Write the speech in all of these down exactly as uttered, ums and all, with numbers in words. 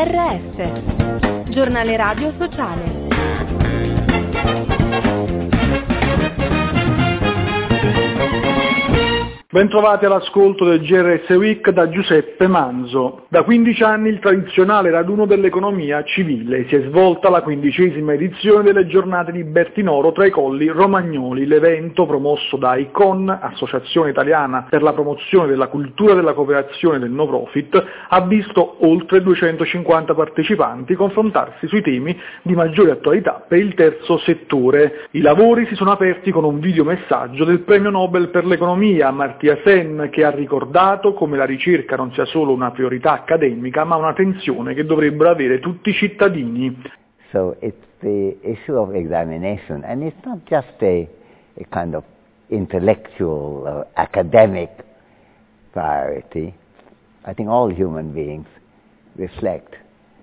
R S, giornale radio sociale. Bentrovati all'ascolto del G R S Week da Giuseppe Manzo. Da quindici anni il tradizionale raduno dell'economia civile. Si è svolta la quindicesima edizione delle giornate di Bertinoro tra i Colli Romagnoli. L'evento, promosso da I C O N, Associazione Italiana per la promozione della cultura della cooperazione del no profit, ha visto oltre duecentocinquanta partecipanti confrontarsi sui temi di maggiore attualità per il terzo settore. I lavori si sono aperti con un videomessaggio del premio Nobel per l'economia, Amartya Sen, che ha ricordato come la ricerca non sia solo una priorità accademica, ma una tensione che dovrebbero avere tutti i cittadini. So it's the issue of examination, and it's not just a, a kind of intellectual or academic priority. I think all human beings reflect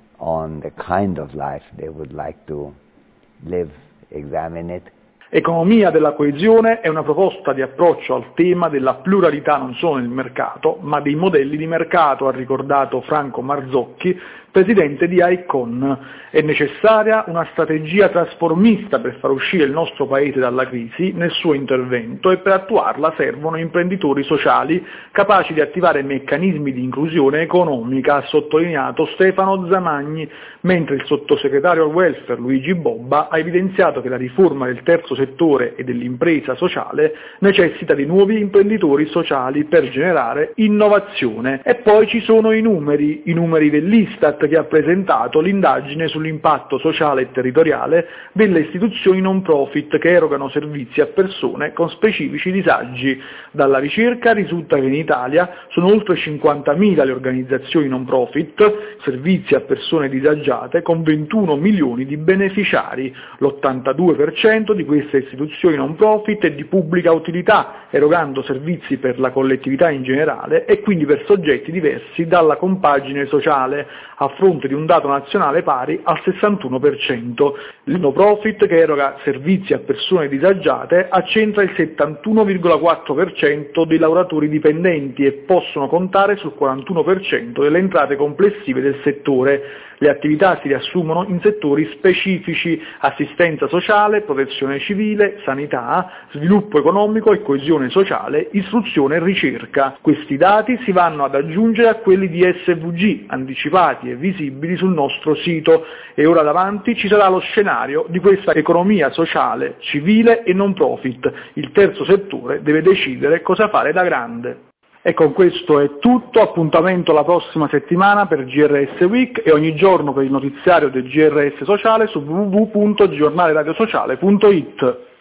on the kind of life they would like to live, examine it. Economia della coesione è una proposta di approccio al tema della pluralità non solo nel mercato, ma dei modelli di mercato, ha ricordato Franco Marzocchi, presidente di I C O N. È necessaria una strategia trasformista per far uscire il nostro paese dalla crisi nel suo intervento, e per attuarla servono imprenditori sociali capaci di attivare meccanismi di inclusione economica, ha sottolineato Stefano Zamagni, mentre il sottosegretario al welfare Luigi Bobba ha evidenziato che la riforma del terzo settore e dell'impresa sociale necessita di nuovi imprenditori sociali per generare innovazione. E poi ci sono i numeri, i numeri dell'Istat, che ha presentato l'indagine sull'impatto sociale e territoriale delle istituzioni non profit che erogano servizi a persone con specifici disagi. Dalla ricerca risulta che in Italia sono oltre cinquantamila le organizzazioni non profit, servizi a persone disagiate, con ventuno milioni di beneficiari. L'ottantadue per cento di queste istituzioni non profit è di pubblica utilità, erogando servizi per la collettività in generale e quindi per soggetti diversi dalla compagine sociale, a fronte di un dato nazionale pari al sessantuno per cento. Il no profit, che eroga servizi a persone disagiate, accentra il settantuno virgola quattro per cento dei lavoratori dipendenti e possono contare sul quarantuno per cento delle entrate complessive del settore. Le attività si riassumono in settori specifici: assistenza sociale, protezione civile, sanità, sviluppo economico e coesione sociale, istruzione e ricerca. Questi dati si vanno ad aggiungere a quelli di S V G, anticipati e visibili sul nostro sito, e ora davanti ci sarà lo scenario di questa economia sociale, civile e non profit. Il terzo settore deve decidere cosa fare da grande. E con questo è tutto, appuntamento la prossima settimana per G R S Week e ogni giorno per il notiziario del G R S Sociale su w w w punto giornale radio sociale punto it.